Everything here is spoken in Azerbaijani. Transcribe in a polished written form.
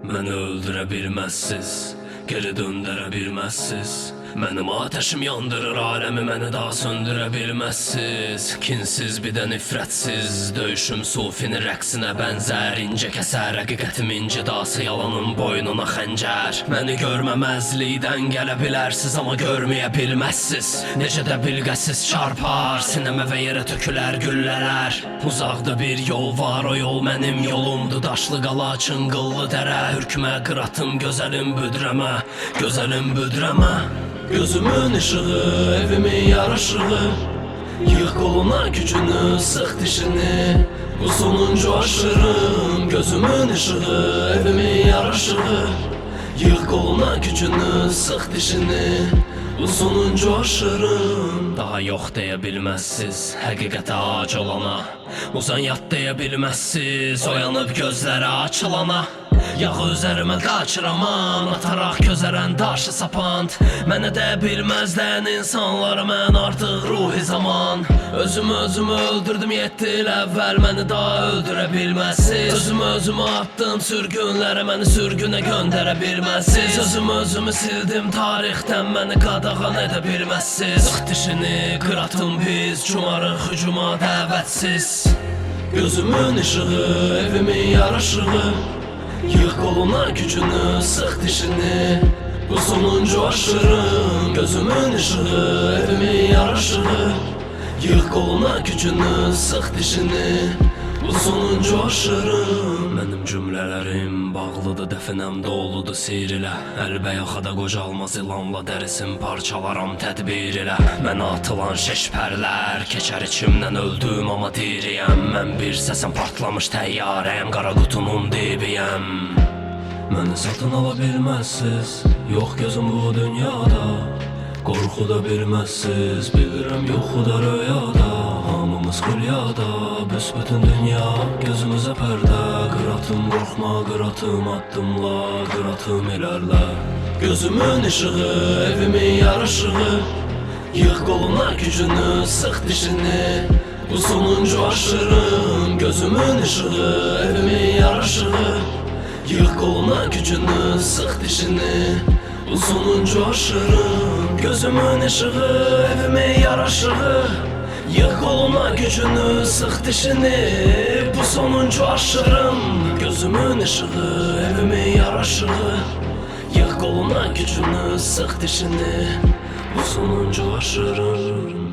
Məni öldürə bilməzsiz, geri döndərə bilməzsiz. Mənim ateşim yandırır aləmi, məni daha söndürə bilməzsiz. Kinsiz bir də nifrətsiz, döyüşüm sufinin rəqsinə bənzər. İncə kəsər həqiqətim incidası, yalanın boynuna xəncər. Məni görməməzlikdən gələ bilərsiz, amma görməyə bilməzsiz. Necə də bilgəsiz çarpar, sinəmə və yerə tökülər güllələr. Uzaqda bir yol var, o yol mənim yolumdur. Daşlı qala, çınqıllı dərə, hürkmə qıratım, gözəlim büdrəmə, gözəlim büdrəmə. Gözümün ışığı, evimin yaraşığı, yığ qoluna gücünü, sıx dişini. Bu sonuncu aşırım. Gözümün ışığı, evimin yaraşığı, yığ qoluna gücünü, sıx dişini. Bu sonuncu aşırım. Daha yox deyə bilməzsiz həqiqətə ac olana. Uzan yat deyə bilməzsiz oyanıb gözləri açılana. Yağı üzərimə qaçıramam, ataraq közərən daşı sapant. Mənə də bilməzdən insanlar, mən artıq ruhi zaman. Özümü öldürdüm 7 il əvvəl, məni daha öldürə bilməzsiz. Özümü attım sürgünlərə, məni sürgünə göndərə bilməzsiz. Özümü sildim tarixdən, məni qadağan edə bilməzsiz. Sıx dişini, qıratım pis, cumarıq hücuma dəvətsiz. Gözümün ışığı, evimin yaraşığı, yığ qoluna gücünü, sıx dişini. Bu sonuncu aşırım. Gözümün ışığı, evimin yaraşığı, yığ qoluna gücünü, sıx dişini. Bu sonuncu aşırım. Mənim cümlələrim bağlıdır, dəfinəm doludur seyr ilə. Əlbəyaxada qocalmaz ilanla dərisin parçalaram tədbir ilə. Mənə atılan şeşpərlər keçər içimdən, öldüm amma diriyəm. Mən bir səsim partlamış təyyarəyəm, qara qutunun dibiyəm. Məni satın ala bilməzsiz, yox gözüm bu dünyada. Qorxu da bilməzsiz, bilirəm yoxu da röyada. Hamımız xülyada, büsbütün dünya gözümüzə pərdə. Qıratım qorxma, qıratım addımla, qıratım ilərlə. Gözümün ışığı, evimin yaraşığı, yığ qoluna gücünü, sıx dişini. Bu sonuncu aşırım. Gözümün ışığı, evimin yaraşığı, yığ qoluna gücünü, sıx dişini. Bu sonuncu aşırım. Gözümün ışığı, evimin yaraşığı, yığ qoluna gücünü, sıx dişini. Bu sonuncu aşırım. Gözümün ışığı, evimin yaraşığı, yığ qoluna gücünü, sıx dişini. Bu sonuncu aşırım.